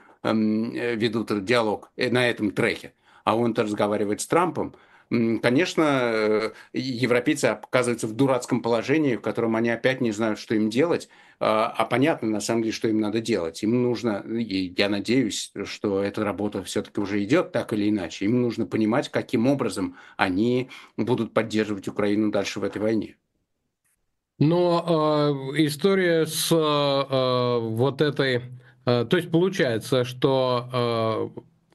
ведут этот диалог на этом треке, а он-то разговаривает с Трампом. Конечно, европейцы оказываются в дурацком положении, в котором они опять не знают, что им делать, а понятно, на самом деле, что им надо делать. Им нужно, и я надеюсь, что эта работа все-таки уже идет так или иначе, им нужно понимать, каким образом они будут поддерживать Украину дальше в этой войне. Но история с вот этой... то есть получается, что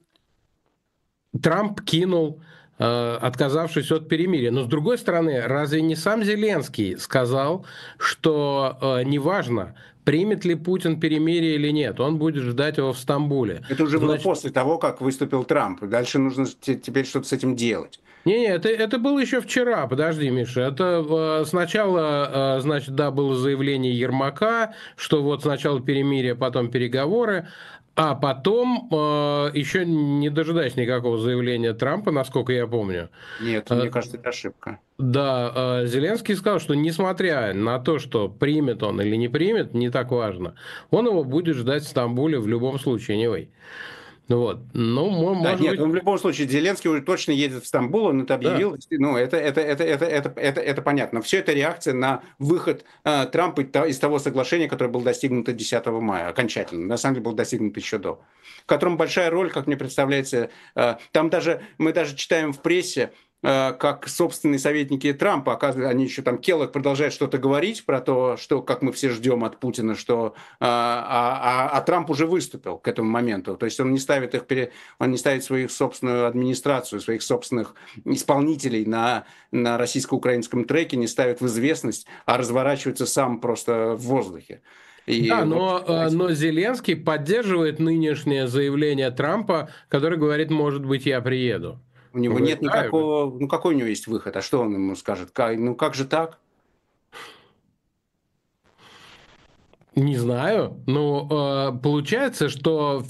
Трамп кинул, отказавшись от перемирия. Но с другой стороны, разве не сам Зеленский сказал, что неважно, примет ли Путин перемирие или нет, он будет ждать его в Стамбуле. Это уже было Значит, после того, как выступил Трамп. Дальше нужно теперь что-то с этим делать. не, это было еще вчера, подожди, Миша. Это сначала, значит, да, было заявление Ермака, что вот сначала перемирие, потом переговоры, а потом, еще не дожидаясь никакого заявления Трампа, насколько я помню, Нет, мне кажется, это ошибка. да, Зеленский сказал, что несмотря на то, что примет он или не примет, не так важно, он его будет ждать в Стамбуле в любом случае, anyway. Вот. Ну, Да, может нет, быть, он в любом случае, Зеленский уже точно едет в Стамбул, он это да. объявил, это понятно. Все это реакция на выход Трампа из того соглашения, которое было достигнуто 10 мая, окончательно, на самом деле было достигнуто еще до, в котором большая роль, как мне представляется, мы даже читаем в прессе, как собственные советники Трампа, оказывается, они еще там, Келлог продолжает что-то говорить про то, что, как мы все ждем от Путина, что Трамп уже выступил к этому моменту. То есть он не ставит он не ставит свою собственную администрацию, своих собственных исполнителей на российско-украинском треке, не ставит в известность, а разворачивается сам просто в воздухе. И, Да, в общем, но Зеленский поддерживает нынешнее заявление Трампа, который говорит, может быть, я приеду. у него Он говорит, нет да, никакого, какой у него есть выход, а что он ему скажет? Как же так? не знаю, но получается, что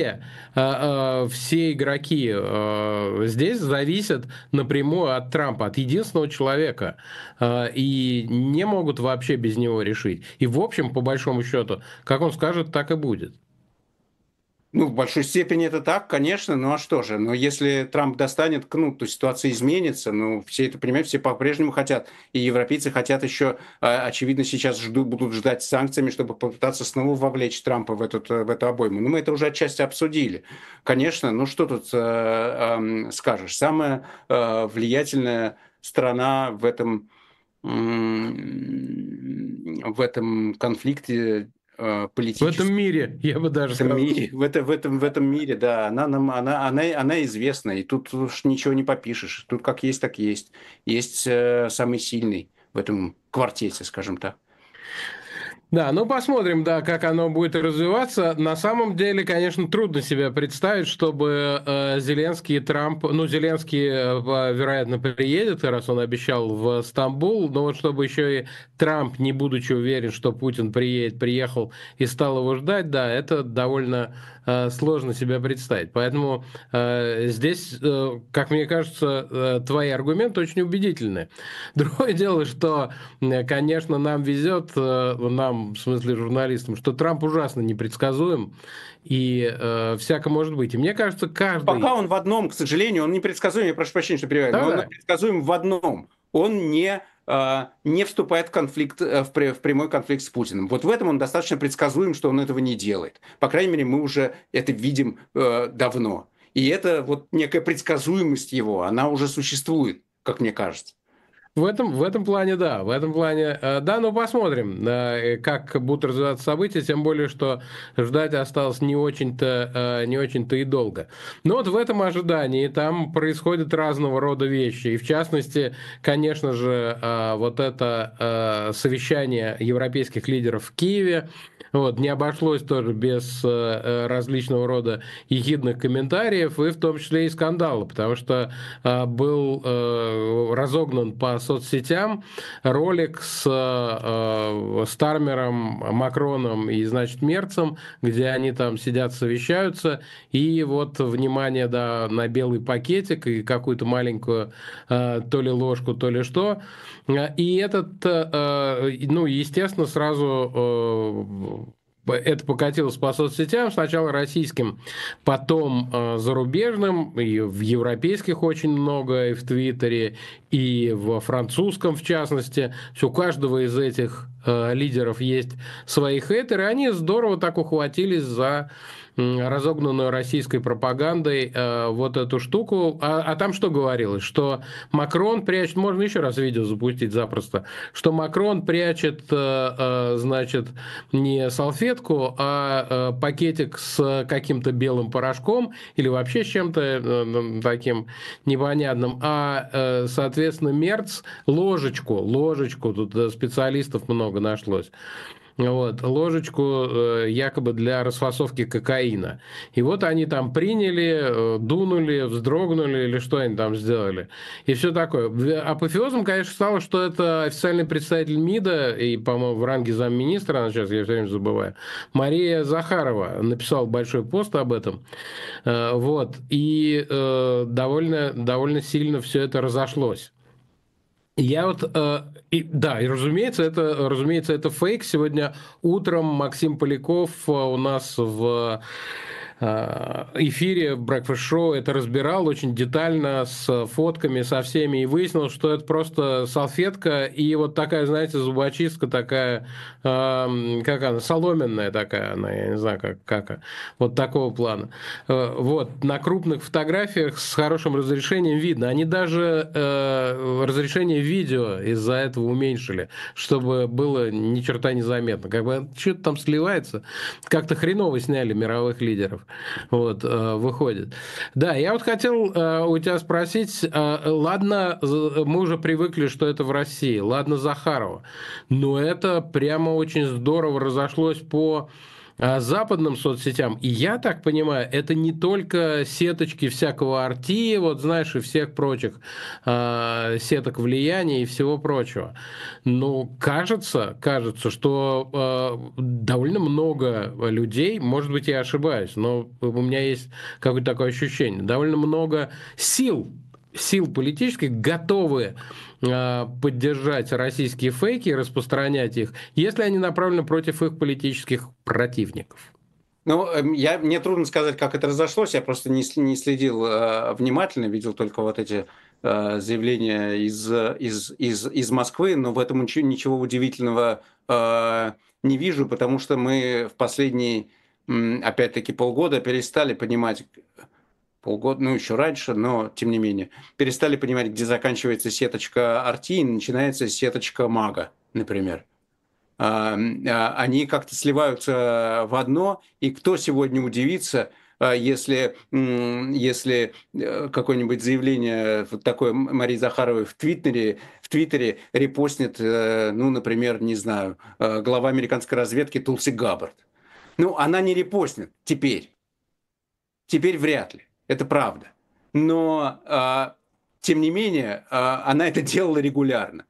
все игроки здесь зависят напрямую от Трампа, от единственного человека, и не могут вообще без него решить. И в общем, по большому счету, как он скажет, так и будет. В большой степени это так, конечно, ну а что же? Но если Трамп достанет, то ситуация изменится, все это понимают, все по-прежнему хотят, и европейцы хотят еще, очевидно, сейчас будут ждать санкциями, чтобы попытаться снова вовлечь Трампа в эту обойму. Но мы это уже отчасти обсудили. Конечно, что тут скажешь? Самая влиятельная страна в этом конфликте В этом политической. мире, я бы В даже этом сказал. мире, в этом мире, да, она известна, и тут уж ничего не попишешь. Тут как есть, так есть. Есть самый сильный в этом квартете, скажем так. Да, ну посмотрим, да, как оно будет развиваться. На самом деле, конечно, трудно себе представить, чтобы Зеленский и Трамп, ну, Зеленский, вероятно, приедет, раз он обещал в Стамбул, но вот чтобы еще и Трамп, не будучи уверен, что Путин приедет, приехал и стал его ждать, да, это довольно сложно себе представить. Поэтому здесь, как мне кажется, твои аргументы очень убедительны. Другое дело, что, конечно, нам везет, нам, в смысле журналистам, что Трамп ужасно непредсказуем, и всяко может быть. И мне кажется, каждый... Пока он в одном, к сожалению, он непредсказуем, я прошу прощения, что перебиваю, но он Да-да. предсказуем в одном. Он не вступает в конфликт, в прямой конфликт с Путиным. Вот в этом он достаточно предсказуем, что он этого не делает. По крайней мере, мы уже это видим давно. И это вот некая предсказуемость его, она уже существует, как мне кажется. В этом плане, да. В этом плане, да, но посмотрим, как будут развиваться события, тем более, что ждать осталось не очень-то и долго. Но вот в этом ожидании там происходят разного рода вещи. И в частности, конечно же, вот это совещание европейских лидеров в Киеве, вот, не обошлось тоже без различного рода ехидных комментариев, и в том числе и скандала, потому что был разогнан по соцсетям ролик с Стармером, Макроном и, значит, Мерцем, где они там сидят, совещаются, и вот, внимание, да, на белый пакетик и какую-то маленькую то ли ложку, то ли что. И этот, ну, естественно, сразу это покатилось по соцсетям, сначала российским, потом зарубежным, и в европейских очень много, и в Твиттере, и во французском в частности. У каждого из этих лидеров есть свои хейтеры, и они здорово так ухватились за разогнанную российской пропагандой вот эту штуку. А там что говорилось? Что Макрон прячет, можно еще раз видео запустить запросто, что Макрон прячет, значит, не салфетку, а пакетик с каким-то белым порошком или вообще с чем-то таким непонятным, соответственно, Мерц ложечку, тут специалистов много нашлось, вот, ложечку якобы для расфасовки кокаина. И вот они там приняли, дунули, вздрогнули или что они там сделали. И все такое. Апофеозом, конечно, стало, что это официальный представитель МИДа, и, по-моему, в ранге замминистра, она сейчас, я все время забываю, Мария Захарова написала большой пост об этом. Вот. И довольно сильно все это разошлось. Я вот, да, и разумеется, это фейк. Сегодня утром Максим Поляков у нас в эфире Breakfast Show это разбирал очень детально, с фотками, со всеми, и выяснил, что это просто салфетка и вот такая, знаете, зубочистка такая, как она, соломенная такая она, я не знаю, как вот такого плана. Вот, на крупных фотографиях с хорошим разрешением видно. Они даже разрешение видео из-за этого уменьшили, чтобы было ни черта не заметно. Как бы что-то там сливается. Как-то хреново сняли мировых лидеров. Вот, выходит. Да, я вот хотел у тебя спросить, ладно, мы уже привыкли, что это в России, ладно, Захарова, но это прямо очень здорово разошлось по западным соцсетям. И я так понимаю, это не только сеточки всякого арти, вот знаешь, и всех прочих сеток влияния и всего прочего. Но кажется, что довольно много людей, может быть, я ошибаюсь, но у меня есть какое-то такое ощущение, довольно много сил политических готовы поддержать российские фейки и распространять их, если они направлены против их политических противников. Ну, мне трудно сказать, как это разошлось. Я просто не следил внимательно, видел только вот эти заявления из Москвы, но в этом ничего удивительного не вижу, потому что мы в последние, опять-таки, полгода перестали понимать, полгода, ну, еще раньше, но тем не менее, перестали понимать, где заканчивается сеточка Арти и начинается сеточка Мага, например. Они как-то сливаются в одно, и кто сегодня удивится, если какое-нибудь заявление вот такое Марии Захаровой в Твиттере репостнет, ну, например, не знаю, глава американской разведки Тулси Габбард. Ну, она не репостнет теперь. Теперь вряд ли. Это правда. Но, тем не менее, она это делала регулярно.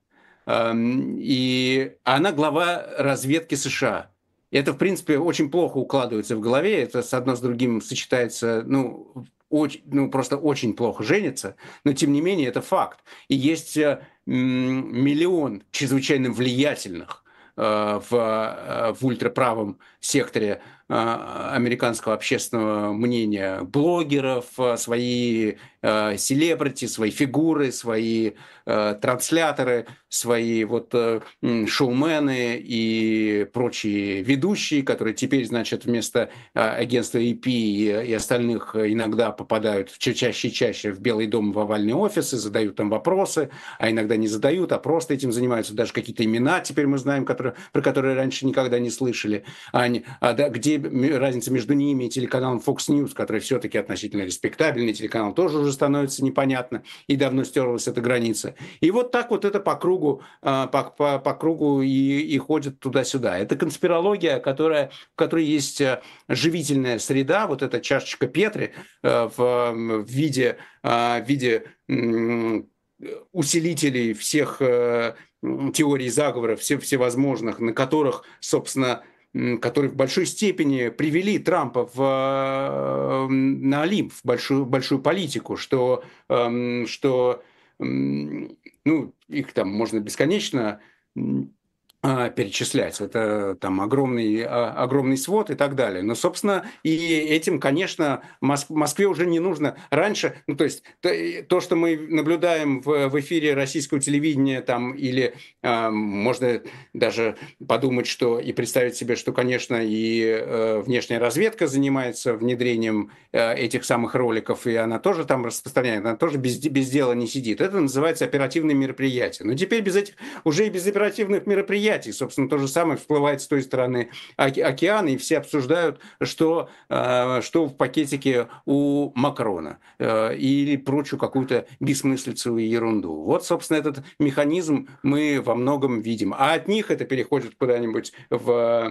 И она глава разведки США. Это, в принципе, очень плохо укладывается в голове. Это с одно с другим сочетается, просто очень плохо женится. Но, тем не менее, это факт. И есть миллион чрезвычайно влиятельных в ультраправом секторе американского общественного мнения блогеров, свои селебрити, свои фигуры, свои трансляторы, свои шоумены и прочие ведущие, которые теперь, значит, вместо агентства EP и остальных иногда попадают чаще и чаще в Белый дом, в овальные офисы, задают там вопросы, а иногда не задают, а просто этим занимаются. Даже какие-то имена теперь мы знаем, про которые раньше никогда не слышали. Где разница между ними и телеканалом Fox News, который все-таки относительно респектабельный телеканал, тоже уже становится непонятно, и давно стерлась эта граница. И вот так вот это по кругу и ходит туда-сюда. Это конспирология, в которой есть живительная среда, вот эта чашечка Петри в виде усилителей всех теорий заговоров, всевозможных, на которых, собственно, которые в большой степени привели Трампа на Олимп, в большую политику, что их там можно бесконечно перечислять. Это там огромный свод и так далее. Но, собственно, и этим, конечно, Москве уже не нужно. Раньше, то есть то, что мы наблюдаем в эфире российского телевидения, там, или можно даже подумать, что и представить себе, что, конечно, и внешняя разведка занимается внедрением этих самых роликов, и она тоже там распространяет, она тоже без дела не сидит. Это называется оперативные мероприятия. Но теперь уже и без оперативных мероприятий, собственно, то же самое всплывает с той стороны океана, и все обсуждают, что в пакетике у Макрона или прочую какую-то бессмыслицу и ерунду. Вот, собственно, этот механизм мы во многом видим. А от них это переходит куда-нибудь в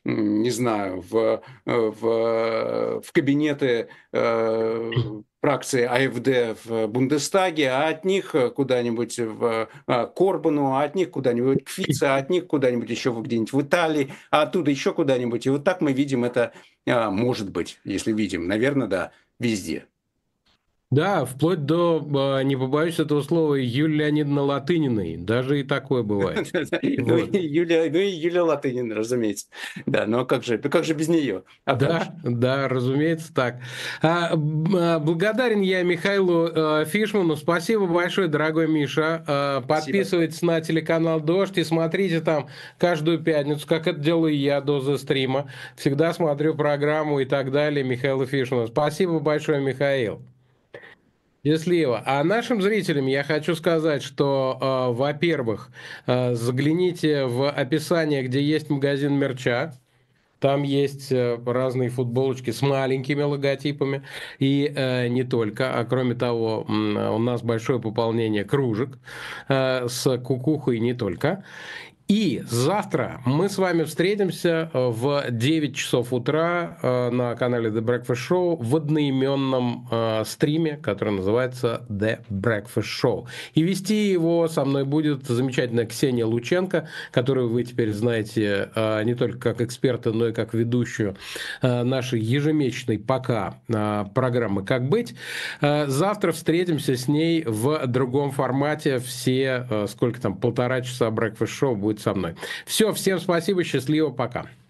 кабинеты фракции АфД в Бундестаге, а от них куда-нибудь к Орбану, а от них куда-нибудь к Фице, а от них куда-нибудь еще где-нибудь в Италии, а оттуда еще куда-нибудь. И вот так мы видим это, может быть, если видим, наверное, да, везде. Да, вплоть до, не побоюсь этого слова, Юлии Леонидовны Латыниной. Даже и такое бывает. Юлия Латынина, разумеется. Да, но как же без нее? Да, разумеется, так. Благодарен я Михаилу Фишману. Спасибо большое, дорогой Миша. Подписывайтесь на телеканал «Дождь» и смотрите там каждую пятницу, как это делаю я, доза стрима. Всегда смотрю программу и так далее Михаила Фишмана. Спасибо большое, Михаил. Счастливо. А нашим зрителям я хочу сказать, что, во-первых, загляните в описание, где есть магазин мерча. Там есть разные футболочки с маленькими логотипами. И не только. А кроме того, у нас большое пополнение кружек с кукухой не только. И завтра мы с вами встретимся в 9 часов утра на канале The Breakfast Show в одноименном стриме, который называется The Breakfast Show. И вести его со мной будет замечательная Ксения Лученко, которую вы теперь знаете не только как эксперта, но и как ведущую нашей ежемесячной пока программы «Как быть». Завтра встретимся с ней в другом формате. Все, сколько там, 1,5 часа Breakfast Show будет со мной. Все, всем спасибо, счастливо, пока.